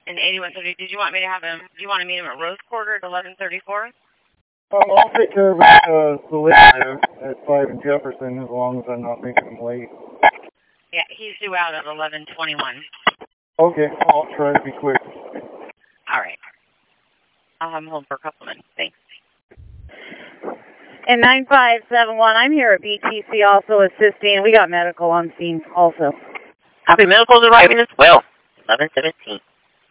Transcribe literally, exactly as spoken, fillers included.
in eighty-one thirty. Did you want me to have him, do you want to meet him at Rose Quarter at eleven thirty-four? Um, I'll take care of uh, the late item at five and Jefferson as long as I'm not making him late. Yeah, he's due out at eleven twenty-one. Okay, I'll try to be quick. All right. I'll have him hold for a couple minutes. Thanks. And nine five seven one, I'm here at B T C also assisting. We got medical on scene also. Happy medical's arriving as well. eleven seventeen.